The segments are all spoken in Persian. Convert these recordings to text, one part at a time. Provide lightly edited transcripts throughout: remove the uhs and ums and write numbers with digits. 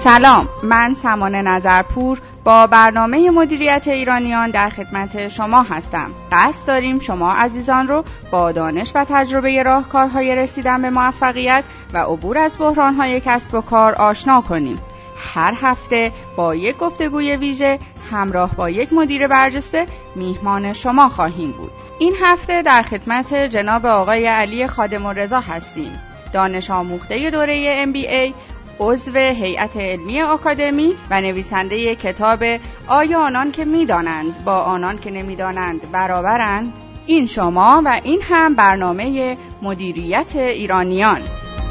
سلام، من سمان نظرپور با برنامه مدیریت ایرانیان در خدمت شما هستم. قصد داریم شما عزیزان رو با دانش و تجربه راهکارهای رسیدن به موفقیت و عبور از بحرانهای کسب و کار آشنا کنیم. هر هفته با یک گفتگوی ویژه همراه با یک مدیر برجسته میهمان شما خواهیم بود. این هفته در خدمت جناب آقای علی خادم‌الرضا هستیم، دانش آموخته دوره MBA، عضو هیئت علمی آکادمی و نویسنده کتاب آیا آنان که می‌دانند با آنان که نمی‌دانند برابرند؟ این شما و این هم برنامه مدیریت ایرانیان.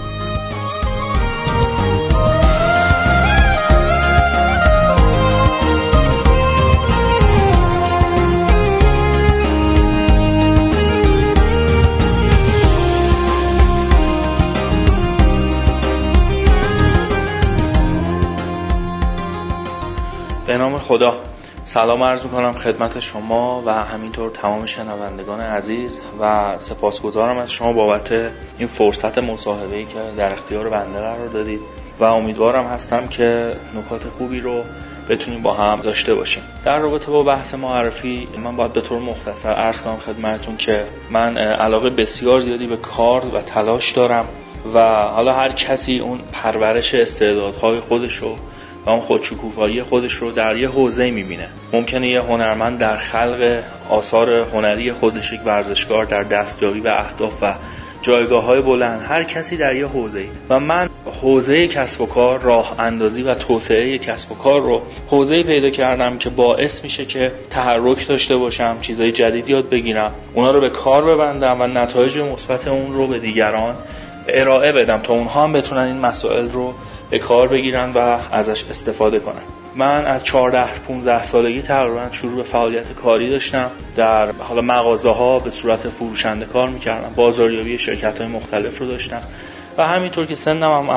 به نام خدا، سلام عرض میکنم خدمت شما و همینطور تمام شنوندگان عزیز و سپاسگزارم از شما بابت این فرصت مصاحبه‌ای که در اختیار بنده قرار دادید و امیدوارم هستم که نکات خوبی رو بتونیم با هم داشته باشیم. در رابطه با بحث معرفی من باید به طور مختصر عرض کنم خدمتتون که من علاقه بسیار زیادی به کار و تلاش دارم و حالا هر کسی اون پرورش استعدادهای خودشو و اون خودشکوفایی خودش رو در یه حوزه می‌بینه. ممکنه یه هنرمند در خلق آثار هنری خودش، یک ورزشکار در دستیابی به اهداف و جایگاه‌های بلند، هر کسی در یه حوزه‌ای. و من حوزه کسب و کار، راه اندازی و توسعه کسب و کار رو حوزه‌ای پیدا کردم که باعث میشه که تحرک داشته باشم، چیزای جدید یاد بگیرم، اونا رو به کار ببندم و نتایج مثبت اون رو به دیگران ارائه بدم تا اونها هم بتونن این مسائل رو به کار بگیرن و ازش استفاده کنن. من از 14-15 سالگی تقریبا شروع به فعالیت کاری داشتم. در حالا مغازه‌ها به صورت فروشنده کار می‌کردم، بازاریابی شرکت‌های مختلف رو داشتم و همینطور که سنم هم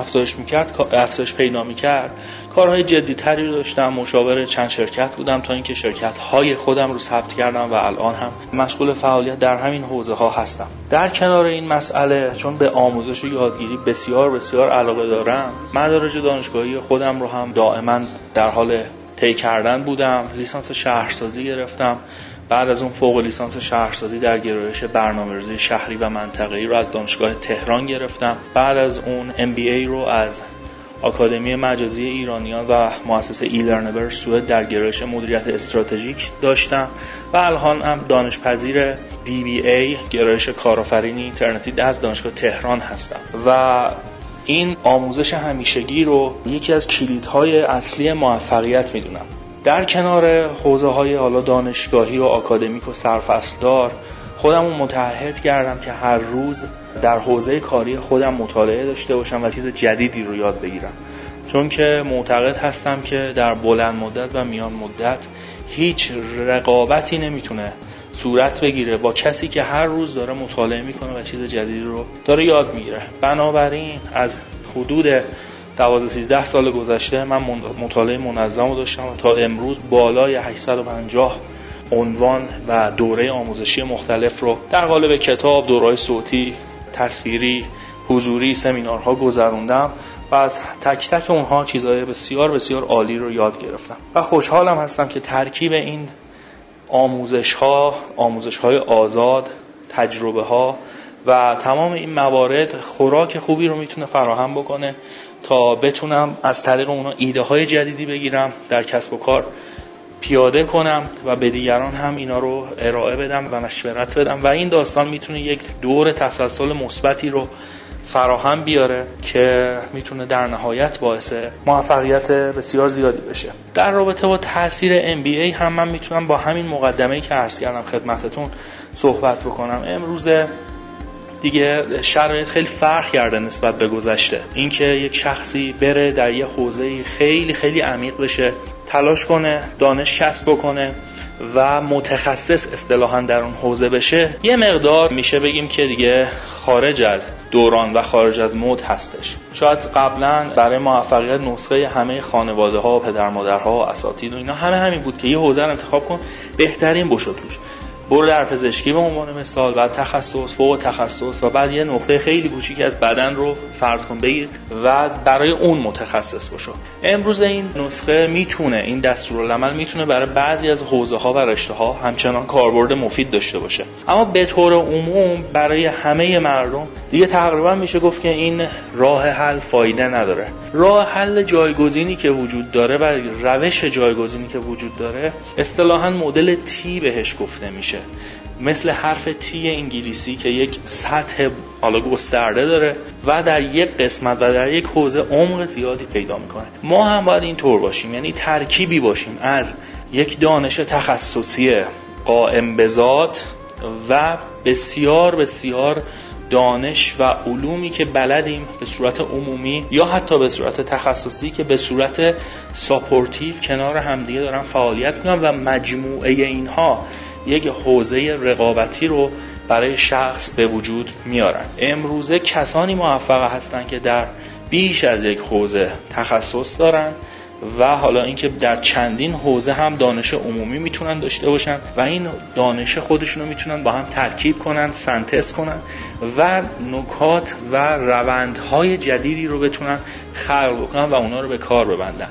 افزایش پیدا می‌کرد، کارهای جدی‌تری رو داشتم. مشاور چند شرکت بودم تا اینکه شرکت‌های خودم رو ثبت کردم و الان هم مشغول فعالیت در همین حوزه‌ها هستم. در کنار این مسئله، چون به آموزش و یادگیری بسیار علاقه دارم، مدارج دانشگاهی خودم رو هم دائما در حال طی کردن بودم. لیسانس شهرسازی گرفتم. بعد از اون فوق لیسانس شهرسازی در گرایش برنامه‌ریزی شهری و منطقه‌ای رو از دانشگاه تهران گرفتم. بعد از اون MBA رو از آکادمی مجازی ایرانیان و مؤسسه ایلرنبر سوئد در گرایش مدیریت استراتژیک داشتم و الان هم دانشپذیر DBA گرایش کارآفرینی اینترنتی از دانشگاه تهران هستم و این آموزش همیشگی رو یکی از کلیدهای اصلی موفقیت میدونم. در کنار حوزه‌های حالا دانشگاهی و آکادمیک و سرفصلدار، خودم رو متعهد کردم که هر روز در حوزه کاری خودم مطالعه داشته باشم و چیز جدیدی رو یاد بگیرم، چون که معتقد هستم که در بلند مدت و میان مدت هیچ رقابتی نمیتونه صورت بگیره با کسی که هر روز داره مطالعه میکنه و چیز جدیدی رو داره یاد میگیره. بنابراین از حدود 12-13 سال گذشته من مطالعه منظم رو داشتم و تا امروز بالای 850 عنوان و دوره آموزشی مختلف رو در قالب کتاب، دوره‌های صوتی، تصویری، حضوری، سمینارها گذروندم و از تک تک اونها چیزهای بسیار عالی رو یاد گرفتم و خوشحالم هستم که ترکیب این آموزش‌های آزاد، تجربه‌ها و تمام این موارد خوراک خوبی رو میتونه فراهم بکنه تا بتونم از طریق اونها ایده‌های جدیدی بگیرم، در کسب و کار پیاده کنم و به دیگران هم اینا رو ارائه بدم و مشورت بدم و این داستان میتونه یک دور تسلسل مثبتی رو فراهم بیاره که میتونه در نهایت باعث موفقیت بسیار زیادی بشه. در رابطه با تاثیر MBA هم من میتونم با همین مقدمه‌ای که عرض کردم خدمتتون صحبت بکنم. امروز دیگه شرایط خیلی فرق کرده نسبت به گذشته. اینکه یک شخصی بره در یه حوزه‌ای خیلی عمیق بشه، تلاش کنه، دانش کسب بکنه و متخصص اصطلاحاً در اون حوزه بشه، یه مقدار میشه بگیم که دیگه خارج از دوران و خارج از مد هستش. شاید قبلا برای موفقیت نسخه همه خانواده‌ها، پدر مادرها، اساتید و اینا همین بود که یه حوزه رو انتخاب کن، بهترین بشو توش. برو در پزشکی به عنوان مثال، بعد تخصص، فوق تخصص و بعد یه نقطه خیلی کوچیکی از بدن رو فرض کن بگیر و برای اون متخصص بشو. امروز این نسخه میتونه، این دستورالعمل میتونه برای بعضی از حوزه‌ها و رشته‌ها همچنان کاربرد مفید داشته باشه، اما به طور عموم برای همه مردم دیگه تقریبا میشه گفت که این راه حل فایده نداره. راه حل جایگزینی که وجود داره و روش جایگزینی که وجود داره اصطلاحاً مدل تی بهش گفته میشه، مثل حرف تی انگلیسی که یک سطح حالا گسترده داره و در یک قسمت و در یک حوزه عمق زیادی پیدا میکنه. ما هم باید اینطور باشیم، یعنی ترکیبی باشیم از یک دانش تخصصی قائم به ذات و بسیار بسیار دانش و علومی که بلدیم به صورت عمومی یا حتی به صورت تخصصی که به صورت ساپورتیو کنار همدیگه دارن فعالیت میکنن و مجموعه اینها یک حوزه رقابتی رو برای شخص به وجود میارن. امروزه کسانی موفق هستن که در بیش از یک حوزه تخصص دارن و حالا اینکه در چندین حوزه هم دانش عمومی میتونن داشته باشن و این دانش خودشونو میتونن با هم ترکیب کنن، سنتز کنن و نکات و روندهای جدیدی رو بتونن خلق کنن و اونا رو به کار ببندن.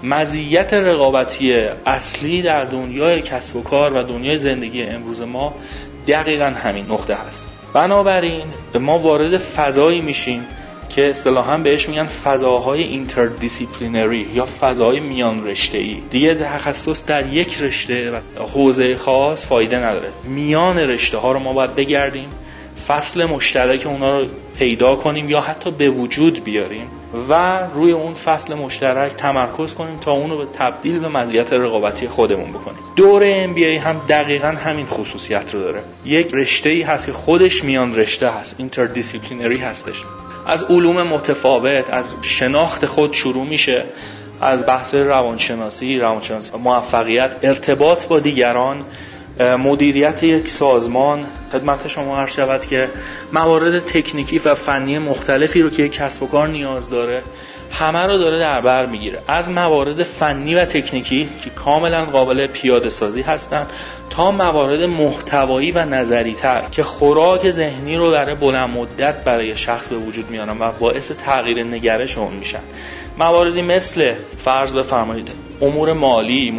مزیت رقابتی اصلی در دنیای کسب و کار و دنیای زندگی امروز ما دقیقاً همین نقطه هست. بنابراین ما وارد فضایی میشیم که اصطلاحاً بهش میگن فضاهای اینتردیسیپلینری یا فضای میان رشته‌ای. دیگه تخصص در یک رشته و حوزه خاص فایده نداره. میان رشته ها رو ما باید بگردیم، فصل مشترک اونا رو پیدا کنیم یا حتی به وجود بیاریم و روی اون فصل مشترک تمرکز کنیم تا اون رو به تبدیل به مزیت رقابتی خودمون بکنیم. دوره MBA هم دقیقاً همین خصوصیت رو داره. یک رشته‌ای هست که خودش میان رشته هست، اینتردیسیپلینری هستش. از علوم متفاوت، از شناخت خود شروع میشه، از بحث روانشناسی موفقیت، ارتباط با دیگران، مدیریت یک سازمان. خدمت شما عرض شود که موارد تکنیکی و فنی مختلفی رو که یک کسب و کار نیاز داره همه رو داره در بر میگیره، از موارد فنی و تکنیکی که کاملا قابل پیاده سازی هستن تا موارد محتوایی و نظری تر که خوراک ذهنی رو در بلند مدت برای شخص به وجود میارن و باعث تغییر نگرش اون میشن. مواردی مثل فرض بفرمایید امور مالی،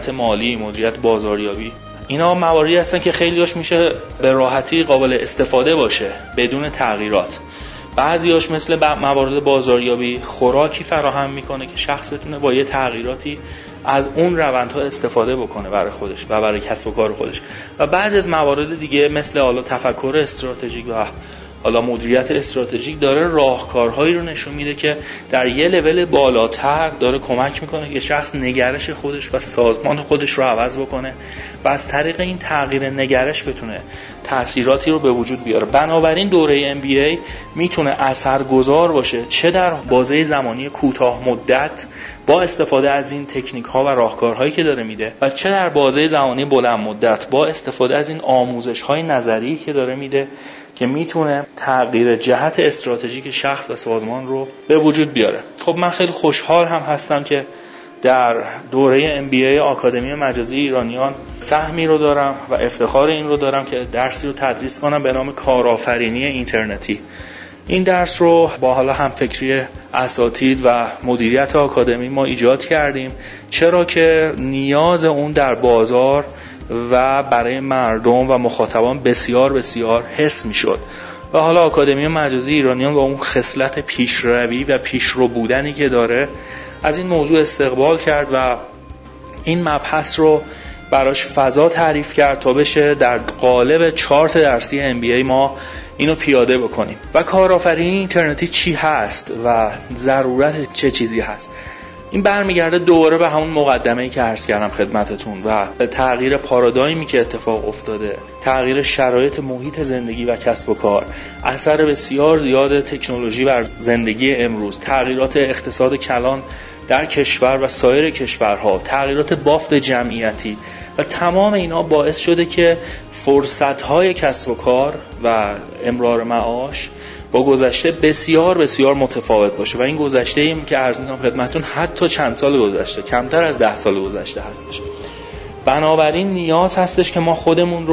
مدیریت بازاریابی، اینا مواردی هستن که خیلیاش میشه به راحتی قابل استفاده باشه بدون تغییرات. بعضیاش مثل موارد بازاریابی خوراکی فراهم میکنه که شخص بتونه با یه تغییراتی از اون روندها استفاده بکنه برای خودش و برای کسب و کار خودش. و بعد از موارد دیگه مثل حالا تفکر استراتژیک و حالا مدیریت استراتژیک داره راهکارهایی رو نشون میده که در یه لول بالاتر داره کمک میکنه که شخص نگرش خودش و سازمان خودش رو عوض بکنه و از طریق این تغییر نگرش بتونه تأثیراتی رو به وجود بیاره. بنابراین دوره MBA میتونه اثرگذار باشه چه در بازه زمانی کوتاه مدت با استفاده از این تکنیک ها و راهکارهایی که داره میده و چه در بازه زمانی بلند مدت با استفاده از این آموزش های نظری که داره میده که میتونه تغییر جهت استراتژیک شخص و سازمان رو به وجود بیاره. خب من خیلی خوشحال هم هستم که در دوره MBA آکادمی مجازی ایرانیان سهمی رو دارم و افتخار این رو دارم که درسی رو تدریس کنم به نام کارآفرینی اینترنتی. این درس رو با حالا هم فکری اساتید و مدیریت آکادمی ما ایجاد کردیم، چرا که نیاز اون در بازار و برای مردم و مخاطبان بسیار بسیار حس میشد و حالا آکادمی مجازی ایرانیان با اون خصلت پیشروی و پیشرو بودنی که داره از این موضوع استقبال کرد و این مبحث رو براش فضا تعریف کرد تا بشه در قالب چارت درسی MBA ما اینو پیاده بکنیم. و کارآفرینی اینترنتی چی هست و ضرورت چه چیزی هست؟ این برمیگرده دوباره به همون مقدمه‌ای که عرض کردم خدمتتون و به تغییر پارادایمی که اتفاق افتاده، تغییر شرایط محیط زندگی و کسب و کار، اثر بسیار زیاد تکنولوژی بر زندگی امروز، تغییرات اقتصاد کلان در کشور و سایر کشورها، تغییرات بافت جمعیتی و تمام اینا باعث شده که فرصت‌های کسب و کار و امرار معاش با گذشته بسیار بسیار متفاوت باشه و این گذشته ایم که عرض می‌کنم خدمتتون حتی چند سال گذشته، کمتر از 10 سال گذشته هستش. بنابراین نیاز هستش که ما خودمون رو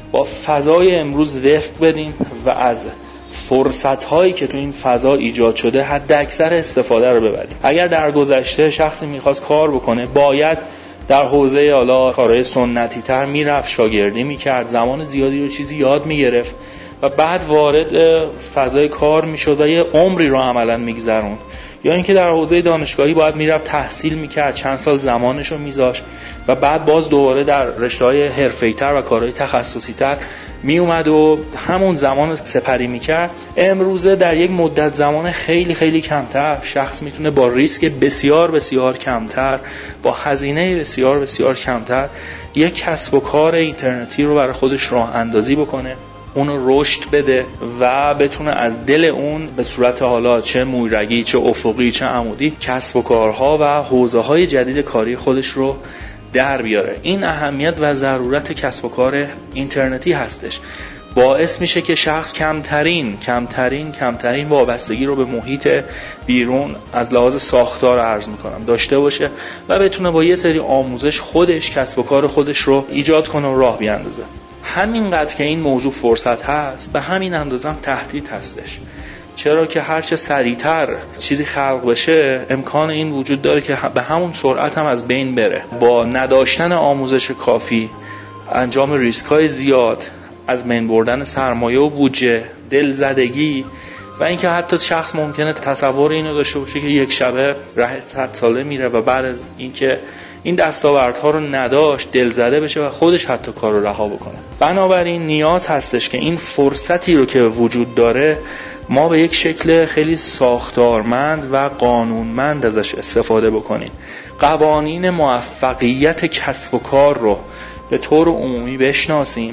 با فضای امروز وفق بدیم و از فرصت‌هایی که تو این فضا ایجاد شده حد اکثر استفاده رو ببریم. اگر در گذشته شخصی می‌خواست کار بکنه، باید در حوزه کارهای سنتی تر میرفت، شاگردی میکرد، زمان زیادی رو چیزی یاد میگرفت و بعد وارد فضای کار میشد و یه عمری رو عملا میگذروند. یا اینکه در حوزه دانشگاهی باید میرفت تحصیل میکرد، چند سال زمانش رو میذاشت و بعد باز دوباره در رشته‌های حرفه‌ای‌تر و کارهای تخصصی‌تر میومد و همون زمان رو سپری میکرد. امروزه در یک مدت زمان خیلی خیلی کمتر شخص میتونه با ریسک بسیار بسیار کمتر، با هزینه بسیار بسیار کمتر یک کسب و کار اینترنتی رو برای خودش راه اندازی بکنه، اون رو رشد بده و بتونه از دل اون به صورت حالا چه مویرگی، چه افقی، چه عمودی کسب و کارها و حوزه‌های جدید کاری خودش رو در بیاره. این اهمیت و ضرورت کسب و کار اینترنتی هستش. باعث میشه که شخص کمترین وابستگی رو به محیط بیرون از لحاظ ساختار عرض میکنم داشته باشه و بتونه با یه سری آموزش خودش کسب و کار خودش رو ایجاد کنه و راه بیاندازه. همینقدر که این موضوع فرصت هست، به همین اندازه هم تهدید هستش. چرا که هرچه سریعتر چیزی خلق بشه امکان این وجود داره که به همون سرعت هم از بین بره. با نداشتن آموزش کافی، انجام ریسک‌های زیاد، از بین بردن سرمایه و بودجه، دلزدگی و اینکه حتی شخص ممکنه تصور اینو داشته باشه که یک شبه ره 100 ساله میره و بعد از اینکه این دستاوردها رو نداشت دلزده بشه و خودش حتی کار رو رها بکنه. بنابراین نیاز هستش که این فرصتی رو که وجود داره ما به یک شکل خیلی ساختارمند و قانونمند ازش استفاده بکنیم. قوانین موفقیت کسب و کار رو به طور عمومی بشناسیم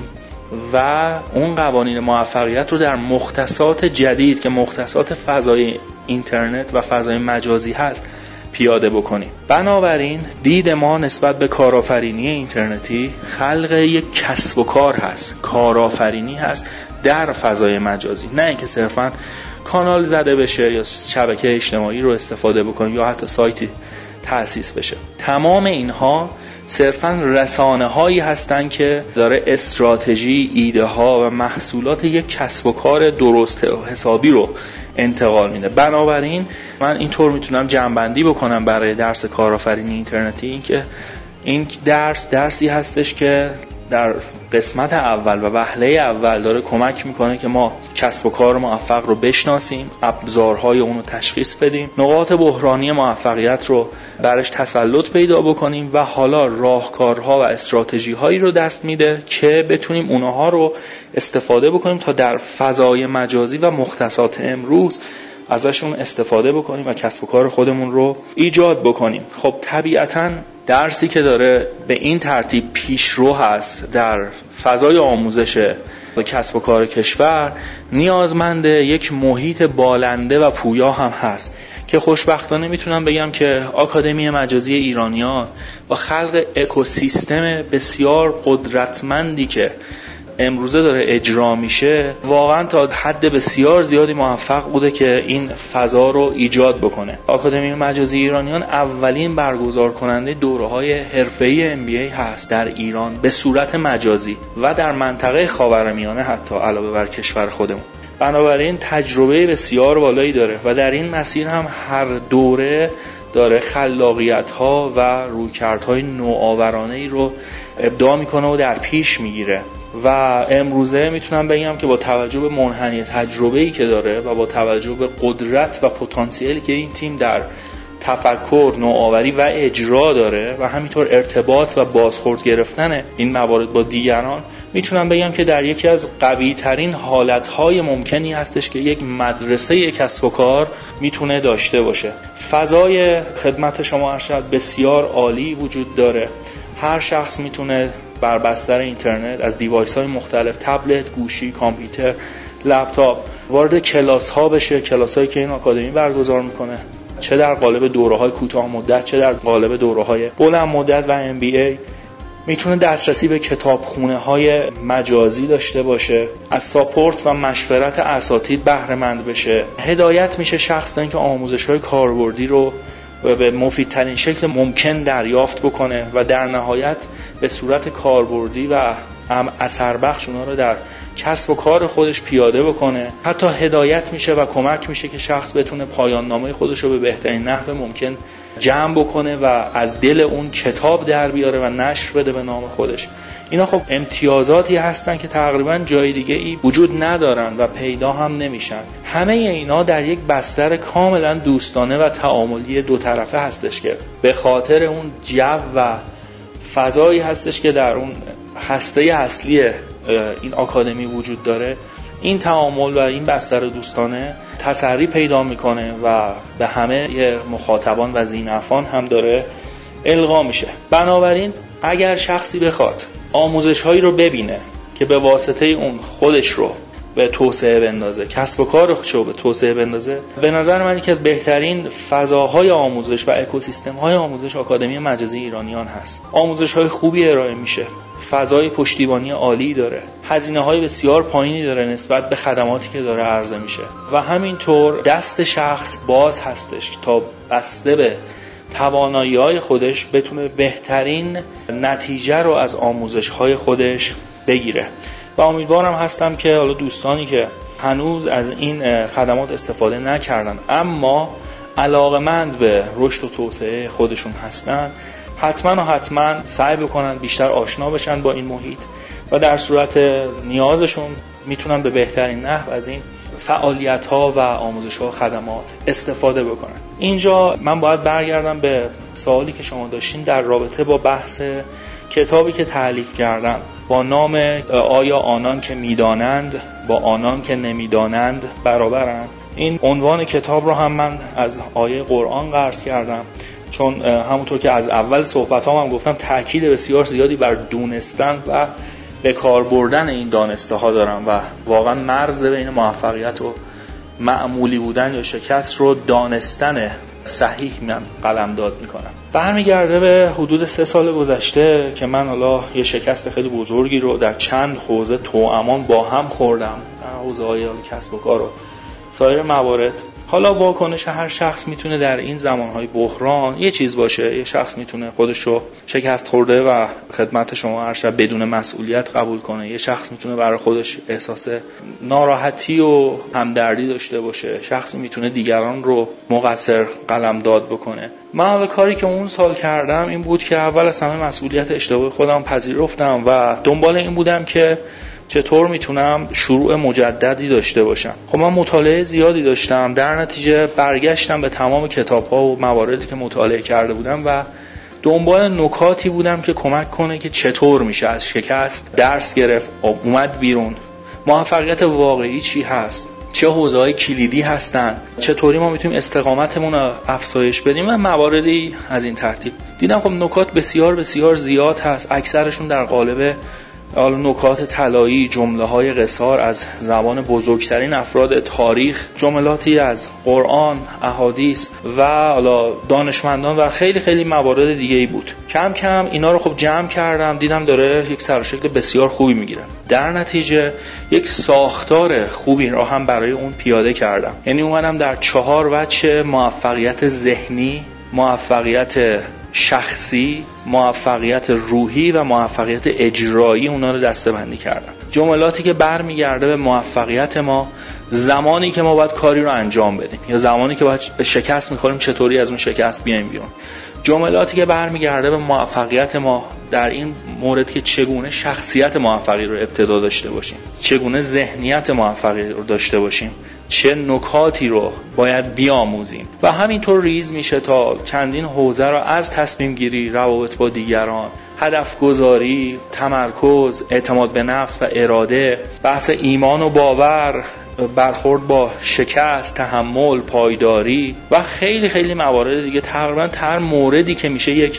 و اون قوانین موفقیت رو در مختصات جدید که مختصات فضای اینترنت و فضای مجازی هست پیاده بکنیم. بنابراین دید ما نسبت به کارآفرینی اینترنتی خلق یک کسب و کار هست، کارآفرینی هست در فضای مجازی، نه اینکه صرفاً کانال زده بشه یا شبکه اجتماعی رو استفاده بکنیم یا حتی سایتی تأسیس بشه. تمام اینها صرفاً رسانه هایی هستن که داره استراتژی، ایده ها و محصولات یک کسب و کار درست و حسابی رو انتقال میده. بنابراین من اینطور میتونم جمع‌بندی بکنم برای درس کارآفرینی اینترنتی، اینکه این درسی هستش که در قسمت اول و وهله اول داره کمک میکنه که ما کسب و کار موفق رو بشناسیم، ابزارهای اون رو تشخیص بدیم، نقاط بحرانی موفقیت رو برش تسلط پیدا بکنیم و حالا راهکارها و استراتژی‌هایی رو دست میده که بتونیم اونها رو استفاده بکنیم تا در فضای مجازی و مختصات امروز ازشون استفاده بکنیم و کسب و کار خودمون رو ایجاد بکنیم. خب طبیعتاً درسی که داره به این ترتیب پیشرو هست در فضای آموزش و کسب و کار کشور نیازمند یک محیط بالنده و پویا هم هست که خوشبختانه میتونم بگم که آکادمی مجازی ایرانیان با خلق اکوسیستم بسیار قدرتمندی که امروزه داره اجرا میشه واقعا تا حد بسیار زیادی موفق بوده که این فضا رو ایجاد بکنه. آکادمی مجازی ایرانیان اولین برگزار کننده دوره‌های حرفه‌ای MBA هست در ایران به صورت مجازی و در منطقه خاورمیانه حتی علاوه بر کشور خودمون. بنابراین تجربه بسیار بالایی داره و در این مسیر هم هر دوره داره خلاقیت‌ها و رویکردهای نوآورانه‌ای رو ابداع میکنه و در پیش میگیره و امروزه میتونم بگم که با توجه به منحنی تجربه‌ای که داره و با توجه به قدرت و پتانسیلی که این تیم در تفکر، نوآوری و اجرا داره و همینطور ارتباط و بازخورد گرفتن این موارد با دیگران، میتونم بگم که در یکی از قوی ترین حالتهای ممکنی هستش که یک مدرسه کسب و کار میتونه داشته باشه. فضای خدمت شما ارشد بسیار عالی وجود داره. هر شخص میتونه بر بستر اینترنت از دیوایس های مختلف، تبلت، گوشی، کامپیوتر، لپتاپ وارد کلاس ها بشه، کلاس هایی که این آکادمی برگزار میکنه، چه در قالب دوره های کوتاه مدت چه در قالب دوره های بلند مدت و MBA. میتونه دسترسی به کتابخونه های مجازی داشته باشه، از ساپورت و مشورت اساتید بهره مند بشه، هدایت میشه شخص تا اینکه آموزش های کاربردی رو به مفیدترین شکل ممکن دریافت بکنه و در نهایت به صورت کاربردی و اثر بخش اونا رو در کسب و کار خودش پیاده بکنه. حتی هدایت میشه و کمک میشه که شخص بتونه پایان نامه خودش رو به بهترین نحو ممکن جمع بکنه و از دل اون کتاب در بیاره و نشر بده به نام خودش. اینا خب امتیازاتی هستن که تقریبا جای دیگه ای وجود ندارن و پیدا هم نمیشن. همه اینا در یک بستر کاملا دوستانه و تعاملی دو طرفه هستش که به خاطر اون جو و فضایی هستش که در اون هسته اصلی این آکادمی وجود داره. این تعامل و این بستر دوستانه تسری پیدا میکنه و به همه مخاطبان و ذی‌نفعان هم داره القا میشه. بنابراین اگر شخصی بخواد آموزش هایی رو ببینه که به واسطه اون خودش رو به توسعه بندازه، کسب و کارش رو به توسعه بندازه، به نظر من یکی از بهترین فضاهای آموزش و اکوسیستم های آموزش آکادمی مجازی ایرانیان هست. آموزش های خوبی ارائه میشه، فضای پشتیبانی عالی داره، هزینه های بسیار پایینی داره نسبت به خدماتی که داره عرضه میشه و همینطور دست شخص باز هستش تا بسته به توانایی‌های خودش بتونه بهترین نتیجه رو از آموزش‌های خودش بگیره. و امیدوارم هستم که حالا دوستانی که هنوز از این خدمات استفاده نکردن اما علاقه‌مند به رشد و توسعه خودشون هستن، حتما سعی بکنن بیشتر آشنا بشن با این محیط و در صورت نیازشون میتونن به بهترین نحو از این فعالیت‌ها و آموزش‌ها و خدمات استفاده بکنن. اینجا من باید برگردم به سوالی که شما داشتین در رابطه با بحث کتابی که تألیف کردم با نام آیا آنان که میدانند با آنان که نمیدانند برابرند. این عنوان کتاب رو هم من از آیه قرآن قرض کردم، چون همونطور که از اول صحبتام هم گفتم تأکید بسیار زیادی بر دونستن و به کار بردن این دانسته ها دارم و واقعا مرز بین موفقیت و معمولی بودن یا شکست رو دانستن صحیح من قلمداد میکنم. برمیگرده به حدود 3 سال گذشته که من حالا یه شکست خیلی بزرگی رو در چند حوزه توامان با هم خوردم، حوزه های کسب و کار و سایر موارد. حالا واکنش هر شخص میتونه در این زمانهای بحران یه چیز باشه. یه شخص میتونه خودش رو شکست خورده و خدمت شما هر شب بدون مسئولیت قبول کنه. یه شخص میتونه برای خودش احساس ناراحتی و همدردی داشته باشه. شخصی میتونه دیگران رو مقصر قلمداد بکنه. من حالا کاری که اون سال کردم این بود که اول از همه مسئولیت اشتباه خودم پذیرفتم و دنبال این بودم که چطور میتونم شروع مجددی داشته باشم. خب من مطالعه زیادی داشتم، در نتیجه برگشتم به تمام کتاب‌ها و مواردی که مطالعه کرده بودم و دنبال نکاتی بودم که کمک کنه که چطور میشه از شکست درس گرفت، اومد بیرون. موفقیت واقعی چی هست؟ چه حوزه‌های کلیدی هستن؟ چطوری ما میتونیم استقامتمون رو افزایش بدیم؟ و مواردی از این ترتیب. دیدم خب نکات بسیار زیاد هست، اکثرشون در قالب نکات طلایی، جمله‌های قصار از زبان بزرگترین افراد تاریخ، جملاتی از قرآن، احادیث و دانشمندان و خیلی موارد دیگه‌ای بود. کم کم اینا رو خب جمع کردم، دیدم داره یک سر و شکل بسیار خوبی میگیره. در نتیجه یک ساختار خوبی رو هم برای اون پیاده کردم. یعنی اومدم در 4 وجه موفقیت ذهنی، موفقیت شخصی، موفقیت روحی و موفقیت اجرایی اونا رو دسته‌بندی کردم. جملاتی که برمیگرده به موفقیت ما زمانی که ما باید کاری رو انجام بدیم یا زمانی که باید به شکست می‌خوریم چطوری از اون شکست بیایم بیرون. جملاتی که برمیگرده به موفقیت ما در این مورد که چگونه شخصیت موفقی رو ابتدا داشته باشیم، چگونه ذهنیت موفقی رو داشته باشیم، چه نکاتی رو باید بیاموزیم و همینطور ریز میشه تا چندین حوزه رو از تصمیم گیری، روابط با دیگران، هدف گذاری، تمرکز، اعتماد به نفس و اراده، بحث ایمان و باور، برخورد با شکست، تحمل، پایداری و خیلی موارد دیگه. تقریبا هر موردی که میشه یک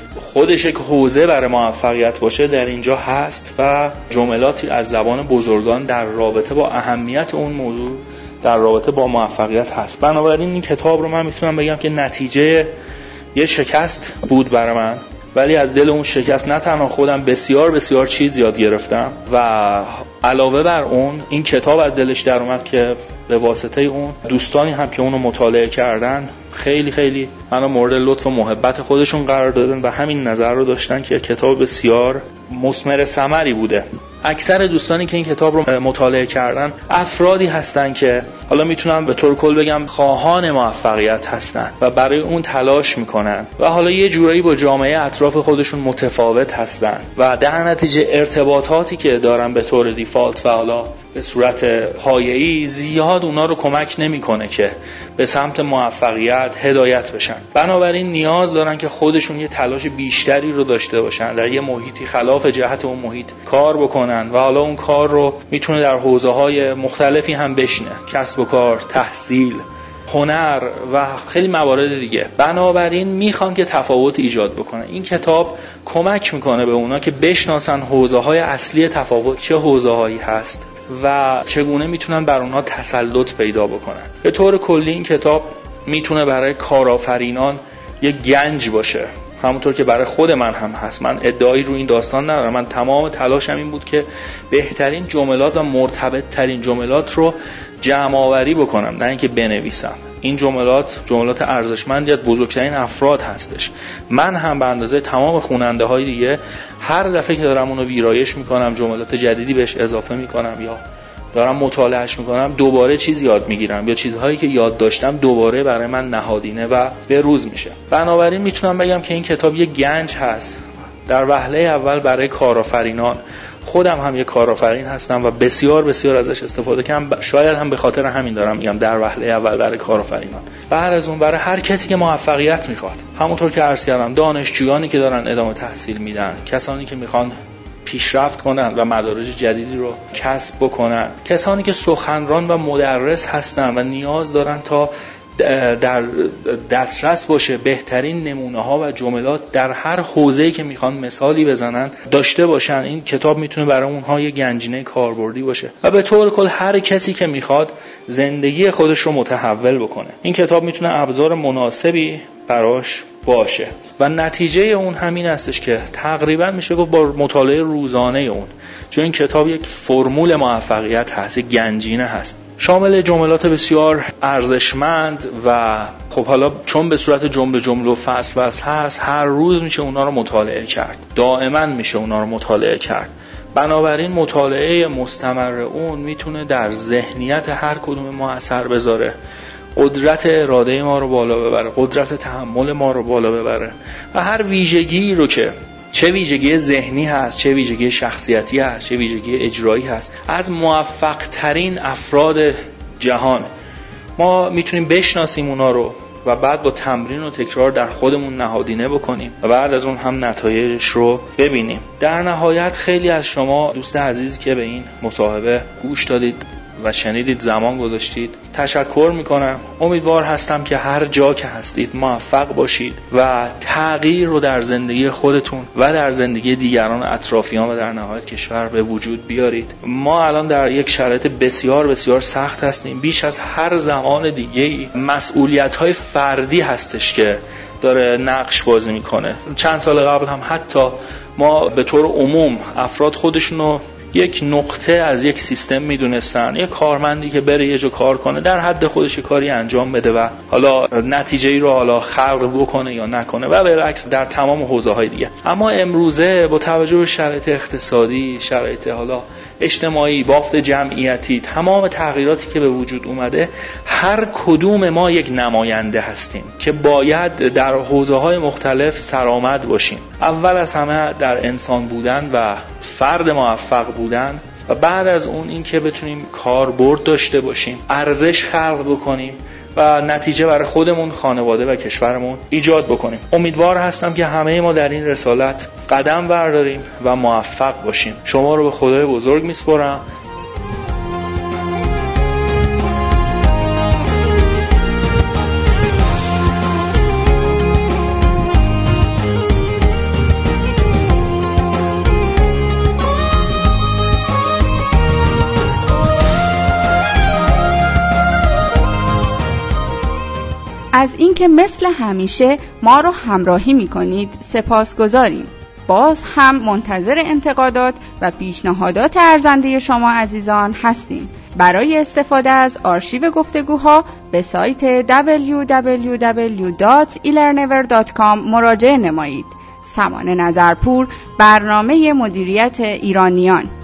حوزه برای موفقیت باشه در اینجا هست و جملاتی از زبان بزرگان در رابطه با اهمیت اون موضوع در رابطه با موفقیت هست. بنابراین این کتاب رو من میتونم بگم که نتیجه یه شکست بود برای من، ولی از دل اون شکست نه تنها خودم بسیار چیز یاد گرفتم و علاوه بر اون این کتاب از دلش در اومد که به واسطه اون دوستانی هم که اونو مطالعه کردن خیلی منو مورد لطف و محبت خودشون قرار دادن و همین نظر رو داشتن که کتاب بسیار مثمر ثمری بوده. اکثر دوستانی که این کتاب رو مطالعه کردن افرادی هستن که حالا میتونم به طور کل بگم خواهان موفقیت هستن و برای اون تلاش میکنن و حالا یه جورایی با جامعه اطراف خودشون متفاوت هستن و در نتیجه ارتباطاتی که دارن به طور دیفالت و حالا به صورت پایه‌ای زیاد اونا رو کمک نمیکنه که به سمت موفقیت هدایت بشن. بنابراین نیاز دارن که خودشون یه تلاش بیشتری رو داشته باشن، در یه محیطی خلاف جهت اون محیط کار بکنن و حالا اون کار رو میتونه در حوزه‌های مختلفی هم بشینه، کسب و کار، تحصیل، هنر و خیلی موارد دیگه. بنابراین میخوان که تفاوت ایجاد بکنن. این کتاب کمک میکنه به اونا که بشناسن حوزه‌های اصلی تفاوت چه حوزه‌هایی هست و چگونه میتونن بر اونها تسلط پیدا بکنن. به طور کلی این کتاب میتونه برای کارآفرینان یک گنج باشه، همونطور که برای خود من هم هست. من ادعایی رو این داستان ندارم، من تمام تلاشم این بود که بهترین جملات و مرتبط ترین جملات رو جمع آوری بکنم، نه اینکه بنویسم. این جملات ارزشمندی از بزرگترین افراد هستش. من هم به اندازه تمام خواننده های دیگه هر دفعه که دارم اونو ویرایش میکنم، جملات جدیدی بهش اضافه میکنم یا دارم مطالعهش میکنم، دوباره چیز یاد میگیرم یا چیزهایی که یاد داشتم دوباره برای من نهادینه و به روز میشه. بنابراین میتونم بگم که این کتاب یه گنج هست در وهله اول برای کارآفرینان. خودم هم یه کارآفرین هستم و بسیار بسیار ازش استفاده کردم. شاید هم به خاطر همین دارم میگم در وهله اول برای کارآفرینان. بعد از اون برای هر کسی که موفقیت میخواد، همونطور که عرض کردم، دانشجویانی که دارن ادامه تحصیل میدن، کسانی که میخوان پیشرفت کنن و مدارج جدیدی رو کسب بکنن، کسانی که سخنران و مدرس هستن و نیاز دارن تا در دسترس باشه بهترین نمونه ها و جملات در هر حوزه‌ای که میخوان مثالی بزنن داشته باشن. این کتاب میتونه برای اونها یه گنجینه کاربردی باشه و به طور کل هر کسی که میخواد زندگی خودش رو متحول بکنه این کتاب میتونه ابزار مناسبی براش باشه و نتیجه اون همین هستش که تقریبا میشه گفت با مطالعه روزانه اون، چون این کتاب یک فرمول موفقیت هست، یک گنجینه هست، شامل جملات بسیار ارزشمند و خب حالا چون به صورت جمله و فصل هست، هر روز میشه اونا رو مطالعه کرد، دائما میشه اونا رو مطالعه کرد. بنابراین مطالعه مستمر اون میتونه در ذهنیت هر کدوم ما اثر بذاره، قدرت اراده ما رو بالا ببره، قدرت تحمل ما رو بالا ببره و هر ویژگی رو که چه ویژگی ذهنی هست، چه ویژگی شخصیتی هست، چه ویژگی اجرایی هست، از موفق ترین افراد جهان ما میتونیم بشناسیم اونا رو و بعد با تمرین و تکرار در خودمون نهادینه بکنیم و بعد از اون هم نتایجش رو ببینیم. در نهایت خیلی از شما دوست عزیزی که به این مصاحبه گوش دادید و شنیدید، زمان گذاشتید، تشکر میکنم. امیدوار هستم که هر جا که هستید موفق باشید و تغییر رو در زندگی خودتون و در زندگی دیگران اطرافیان و در نهایت کشور به وجود بیارید. ما الان در یک شرایط بسیار بسیار سخت هستیم. بیش از هر زمان دیگه‌ای مسئولیت‌های فردی هستش که داره نقش بازی میکنه. چند سال قبل هم حتی ما به طور عموم افراد خودشونو یک نقطه از یک سیستم میدونستن، یک کارمندی که بره یه جا کار کنه، در حد خودش کاری انجام بده و حالا نتیجه‌ای رو حالا خلق بکنه یا نکنه و بالعکس در تمام حوزه‌های دیگه. اما امروزه با توجه به شرایط اقتصادی، شرایط حالا اجتماعی، بافت جمعیتی، تمام تغییراتی که به وجود اومده، هر کدوم ما یک نماینده هستیم که باید در حوزه‌های مختلف سرآمد باشیم. اول از همه در انسان بودن و فرد موفق بودن و بعد از اون این که بتونیم کاربرد داشته باشیم، ارزش خلق بکنیم و نتیجه برای خودمون، خانواده و کشورمون ایجاد بکنیم. امیدوار هستم که همه ما در این رسالت قدم برداریم و موفق باشیم. شما رو به خدای بزرگ میسپارم. از اینکه مثل همیشه ما رو همراهی می‌کنید سپاسگزاریم. باز هم منتظر انتقادات و پیشنهادات ارزنده شما عزیزان هستیم. برای استفاده از آرشیو گفتگوها به سایت www.elearnever.com مراجعه نمایید. سمان نظرپور، برنامه مدیریت ایرانیان.